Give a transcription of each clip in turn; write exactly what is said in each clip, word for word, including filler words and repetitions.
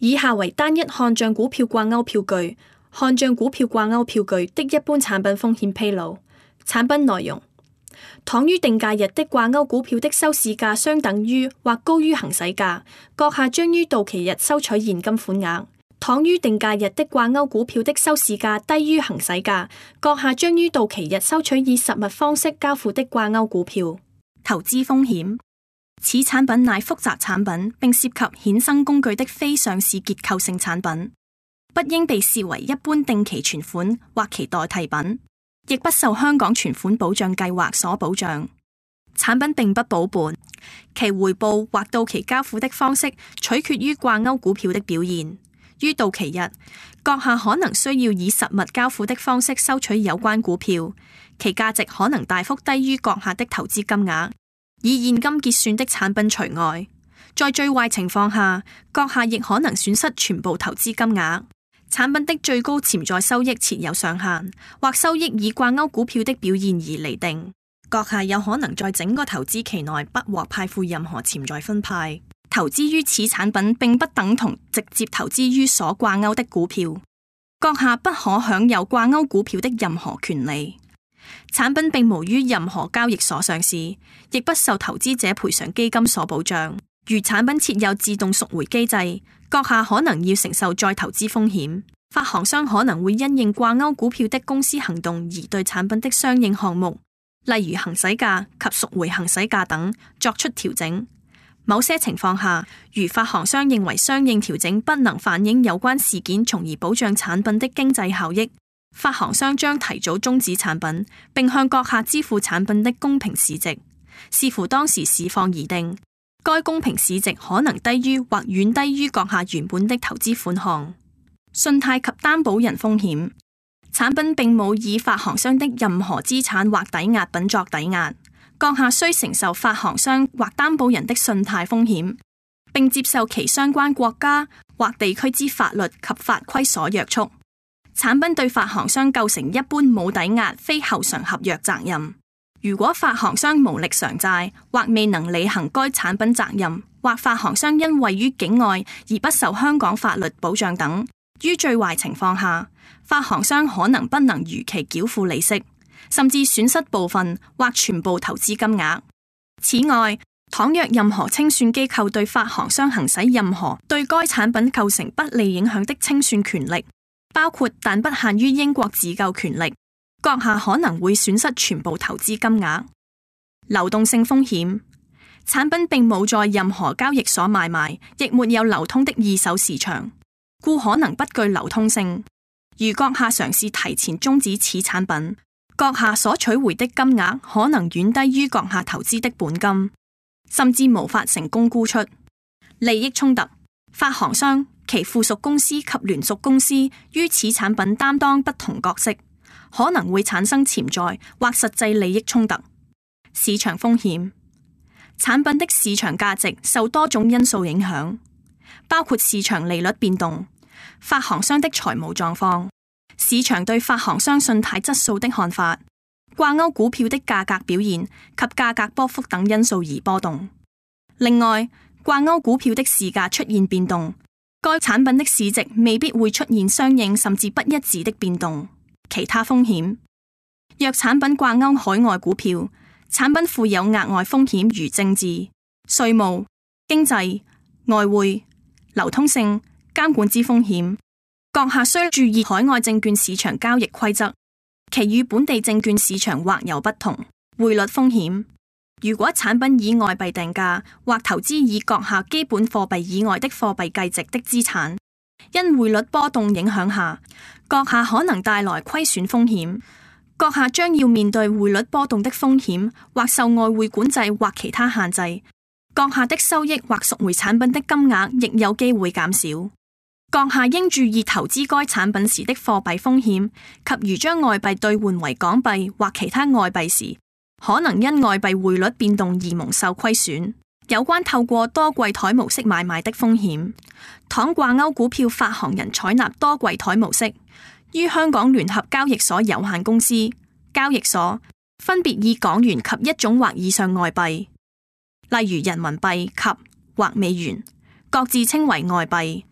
以下為單一看漲股票掛鈎票據，看漲股票掛鈎票據的一般產品風險披露。產品內容：倘於定價日的掛鈎股票的收市價相等於或高於行使價，閣下將於到期日收取現金款額；倘於定價日的掛鈎股票的收市價低於行使價，閣下將於到期日收取以實物方式交付的掛鈎股票。 投資風險：此產品乃複雜產品，並涉及衍生工具的非上市結構性產品，不應被視為一般定期存款或其代替品，亦不受香港存款保障計劃所保障。產品並不保本，其回報或到期交付的方式取決於掛鈎股票的表現。於到期日，閣下可能需要以實物交付的方式收取有關股票，其價值可能大幅低於閣下的投資金額。以現金結算的產品除外，在最壞情況下，閣下亦可能損失全部投資金額。產品的最高潛在收益設有上限，或收益以掛鈎股票的表現而釐定。閣下有可能在整個投資期內不獲派付任何潛在分派。投資於此產品並不等同直接投資於所掛鈎的股票，閣下不可享有掛鈎股票的任何權利。產品並無於任何交易所上市，亦不受投資者賠償基金所保障。如產品設有自動贖回機制，閣下可能要承受再投資風險。發行商可能會因應掛鈎股票的公司行動而對產品的相應項目，例如行使價及贖回行使價等作出調整。某些情況下，如發行商認為相應調整不能反映有關事件，從而保障產品的經濟效益，發行商將提早終止產品，並向閣下支付產品的公平市值，視乎當時市況而定。該公平市值可能低於或遠低於閣下原本的投資款項。信貸及擔保人風險：產品並冇以發行商的任何資產或抵押品作抵押，閣下需承受發行商或擔保人的信貸風險，並接受其相關國家或地區之法律及法規所約束。產品對發行商構成一般冇抵押非後償合約責任。如果發行商無力償債或未能履行該產品責任，或發行商因位於境外而不受香港法律保障等，於最壞情況下，發行商可能不能如期繳付利息，甚至損失部分或全部投資金額。此外，倘若任何清算機構對發行商行使任何對該產品構成不利影響的清算權力，包括但不限於英國自救權力，閣下可能會損失全部投資金額。流動性風險：產品並冇在任何交易所買賣，亦沒有流通的二手市場，故可能不具流通性。如閣下嘗試提前終止此產品，閣下所取回的金額可能遠低於閣下投資的本金，甚至無法成功沽出。利益衝突：發行商、其附屬公司及聯屬公司於此產品擔當不同角色，可能會產生潛在或實際利益衝突。市場風險：產品的市場價值受多種因素影響，包括市場利率變動、發行商的財務狀況、市場對發行商信貸質素的看法、掛鈎股票的價格表現及價格波幅等因素而波動。另外，掛鈎股票的市價出現變動，該產品的市值未必會出現相應甚至不一致的變動。其他風險：若產品掛鈎海外股票，產品附有額外風險如政治、稅務、經濟、外匯、流通性、監管之風險。閣下需注意海外證券市場交易規則，其與本地證券市場或有不同。匯率風險：如果產品以外幣定價或投資以閣下基本貨幣以外的貨幣計值的資產，因匯率波動影響下，閣下可能帶來虧損風險。閣下將要面對匯率波動的風險，或受外匯管制或其他限制。閣下的收益或贖回產品的金額亦有機會減少。閣下應注意投資該產品時的貨幣風險，及如將外幣兌換為港幣或其他外幣時，可能因外幣匯率變動而蒙受虧損。有關透過多櫃台模式買賣的風險：倘掛鈎股票發行人採納多櫃台模式，於香港聯合交易所有限公司交易所分別以港元及一種或以上外幣，例如人民幣及或美元，各自稱為外幣，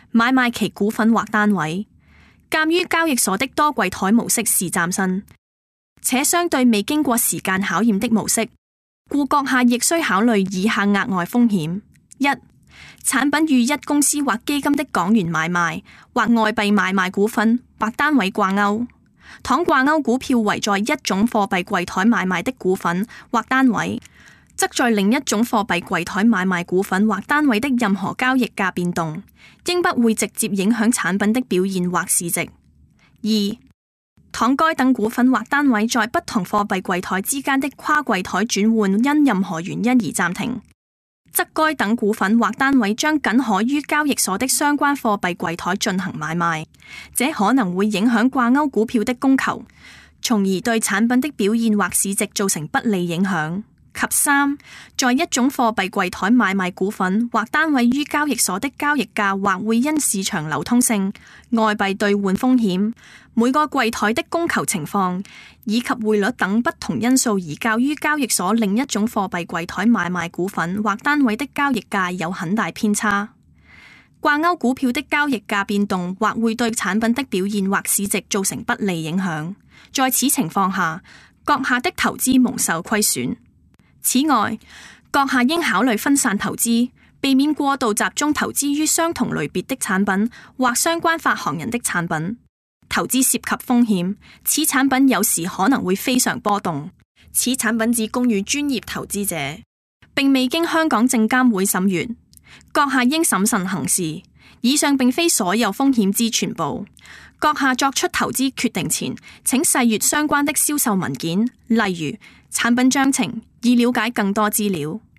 買賣其股份或單位。鑒於交易所的多櫃台模式是嶄新，且相對未經過時間考驗的模式，故閣下亦需考慮以下額外風險：一、產品與一公司或基金的港元買賣或外幣買賣股份或單位掛鈎，倘掛鈎股票為在一種貨幣櫃台買賣的股份或單位，則在另一種貨幣櫃台買賣股份或單位的任何交易價變動，應不會直接影響產品的表現或市值。二、倘該等股份或單位在不同貨幣櫃台之間的跨櫃台轉換因任何原因而暫停，則該等股份或單位將僅可於交易所的相關貨幣櫃台進行買賣，這可能會影響掛鈎股票的供求，從而對產品的表現或市值造成不利影響。及三，在一種貨幣櫃台買賣股份或單位於交易所的交易價或會因市場流通性、外幣兌換風險、每個櫃台的供求情況以及匯率等不同因素而較於交易所另一種貨幣櫃台買賣股份或單位的交易價有很大偏差。掛鈎股票的交易價變動或會對產品的表現或市值造成不利影響，在此情況下，閣下的投資蒙受虧損。此外，閣下應考慮分散投資，避免過度集中投資於相同類別的產品或相關發行人的產品。投資涉及風險，此產品有時可能會非常波動。此產品只供予專業投資者，並未經香港證監會審閱。閣下應審慎行事。以上並非所有風險之全部。閣下作出投資決定前，請細閱相關的銷售文件，例如產品章程，以了解更多資料。